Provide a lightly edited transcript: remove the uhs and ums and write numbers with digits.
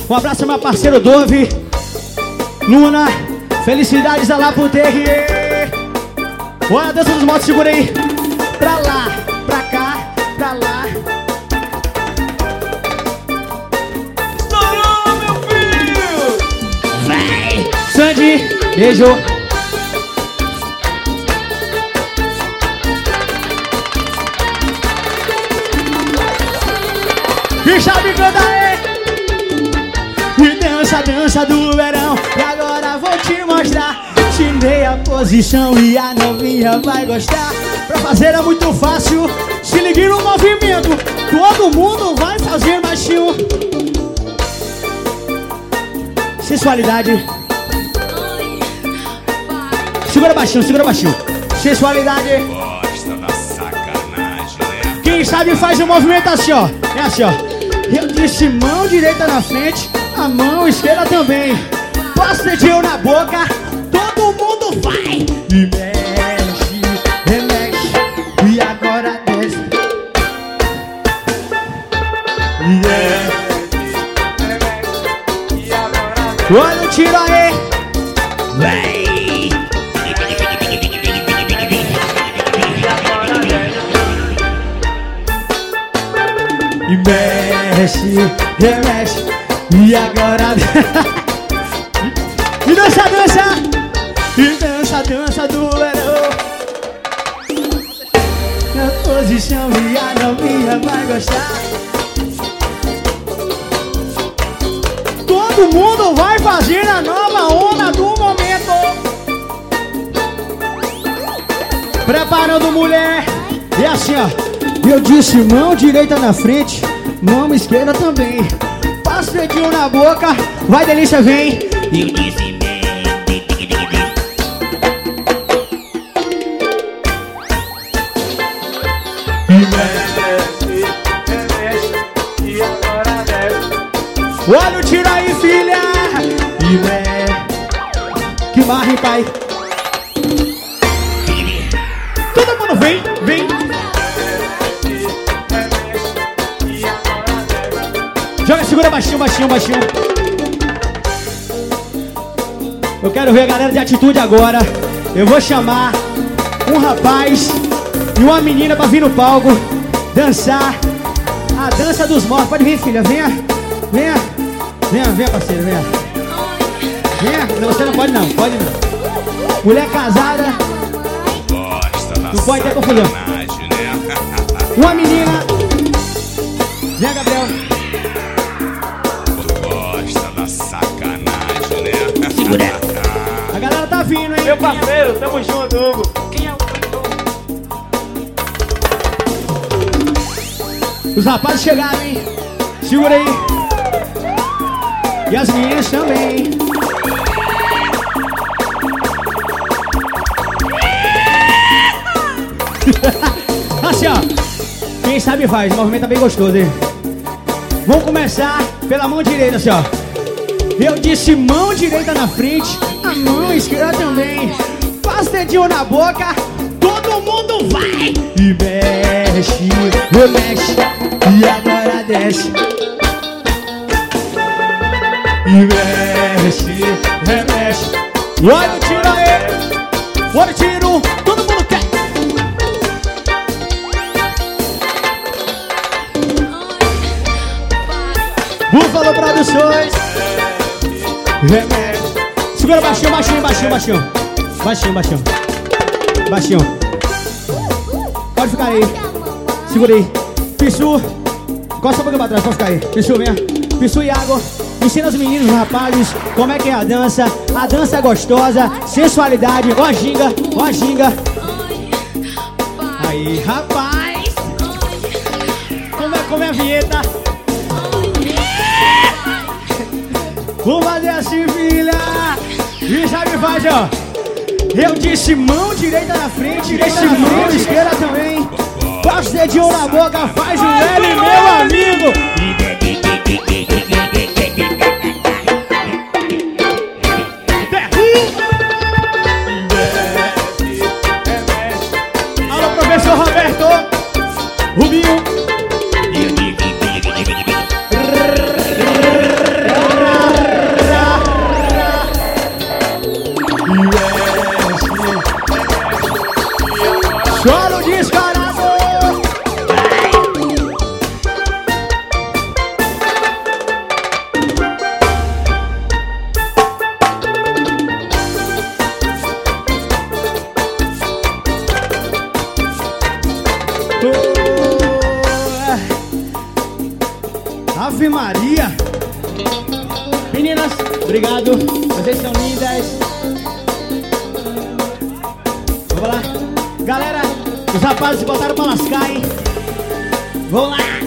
Um abraço ao meu parceiro Dove, Luna, felicidades a lá pro TR. Olha a dança dos motos, segura aí. Pra lá, pra cá, pra lá. Estourou, meu filho! Vai! Sandy, beijo. E chave canta aí. E dança, dança do verão. E agora vou te mostrar. Tirei a posição e a novinha vai gostar. Pra fazer é muito fácil. Se ligue no movimento. Todo mundo vai fazer baixinho. Sensualidade. Segura baixinho, segura baixinho. Sensualidade. Gosta da sacanagem, né? Quem sabe faz o movimento assim, ó. É assim, ó. Eu disse mão direita na frente, a mão esquerda também. Passo dedinho na boca, todo mundo vai. E mexe, remexe, e agora desce. Olha o tiro aí. Vem. E mexe, remexe, e agora e dança, dança, e dança, dança do verão. Na posição e a novinha vai gostar. Todo mundo vai fazer a nova onda do momento. Preparando mulher. E assim, ó. Eu disse mão direita na frente, mão esquerda também. Passa o dedinho na boca, vai delícia, vem. Eu disse olha o tiro aí, filha. Que marra, hein, pai. Todo mundo vem, vem. Joga, segura baixinho, baixinho, baixinho. Eu quero ver a galera de atitude agora. Eu vou chamar um rapaz e uma menina pra vir no palco dançar a dança dos mortos. Pode vir, filha, venha. Venha, venha, venha, parceiro, venha. Venha, não, você não pode não, pode não. Mulher casada não pode ter confusão, né? Uma menina. Venha, Gabriel. Gosta da sacanagem, né? Segura. A galera tá vindo, hein? Meu parceiro, tamo junto, Hugo. Quem é o Os rapazes chegaram, hein? Segura aí. E as meninas também. Assim, ó. Quem sabe faz, o movimento tá bem gostoso, hein? Vamos começar pela mão direita, assim, ó. Eu disse mão direita na frente, a mão esquerda também. Passa o dedinho na boca, todo mundo vai. E mexe, remexe, e agora desce. E mexe, remexe. Olha o tiro aí. Olha o tiro, todo mundo quer. Búfalo Produções. Remédio. Segura baixinho, baixinho, baixinho, baixinho. Baixinho, baixinho. Baixinho. Pode ficar aí. Segura aí. Pissu. Costa um pouquinho pra trás, pode ficar aí. Pissu, venha. Pissu e água. Ensina os meninos, os rapazes, como é que é a dança. A dança é gostosa, sensualidade. Ó a ginga, ó a ginga. Aí, rapaz. Como é a vinheta? Vou fazer assim, filha. E sabe, faz, ó. Eu disse mão direita na frente, direita na mão esquerda também. Passa o dedinho na boca, faz o L, meu amigo. Alô, professor Roberto. Rubinho. Ave Maria. Meninas, obrigado. Vocês são lindas. Vamos lá. Galera, os rapazes botaram pra lascar, hein? Vamos lá.